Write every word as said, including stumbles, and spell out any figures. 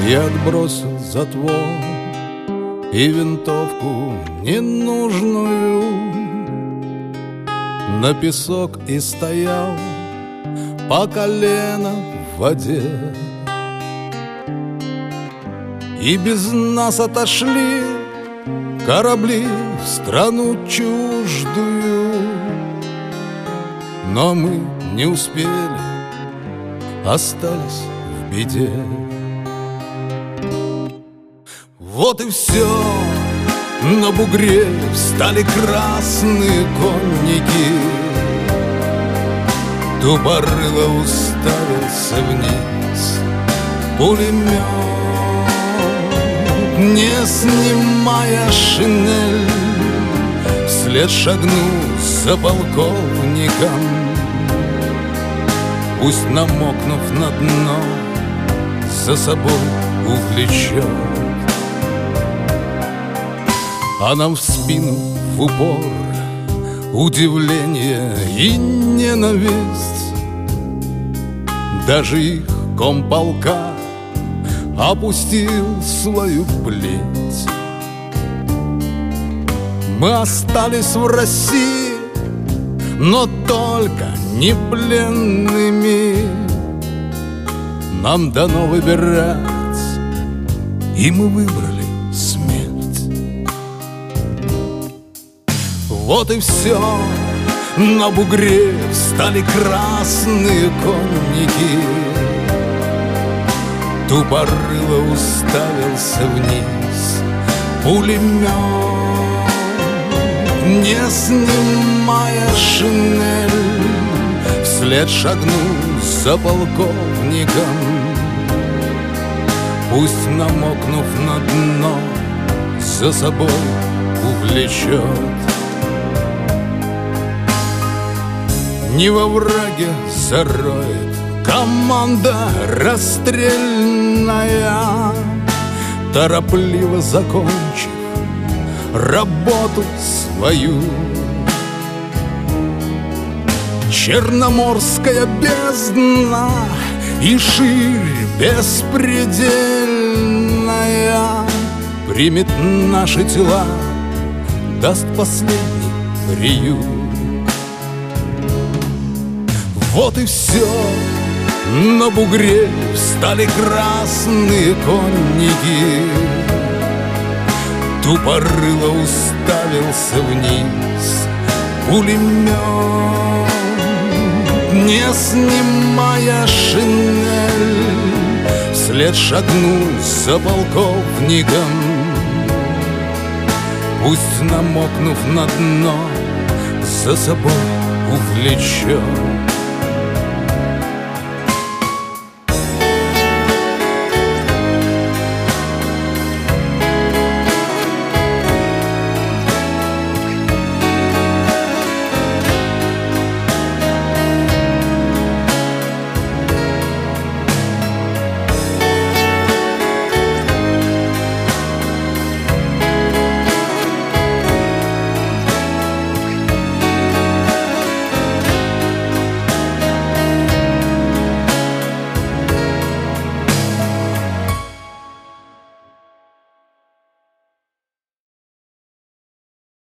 Я отбросил затвор и винтовку ненужную на песок и стоял по колено в воде. И без нас отошли корабли в страну чуждую, но мы не успели, остались в беде. Вот и все, на бугре встали красные конники. Тупорыло уставился вниз пулемет, не снимая шинель, вслед шагнул за полковником. Пусть, намокнув на дно, за собой увлечет. А нам в спину в упор удивление и ненависть. Даже их комполка опустил свою плеть. Мы остались в России, но только не пленными. Нам дано выбирать, и мы выбрали смерть. Вот и все, на бугре встали красные конники. Тупорыло уставился вниз пулемет, не снимая шинель, вслед шагнул за полковником. Пусть, намокнув на дно, за собой увлечет. Не во враге зароет команда расстрельная, торопливо закончив работу свою. Черноморская бездна и ширь беспредельная примет наши тела, даст последний приют. Вот и все, на бугре встали красные конники. Тупорыло уставился вниз пулемет, не снимая шинель, вслед шагнул за полковником. Пусть, намокнув на дно, за собой увлечет.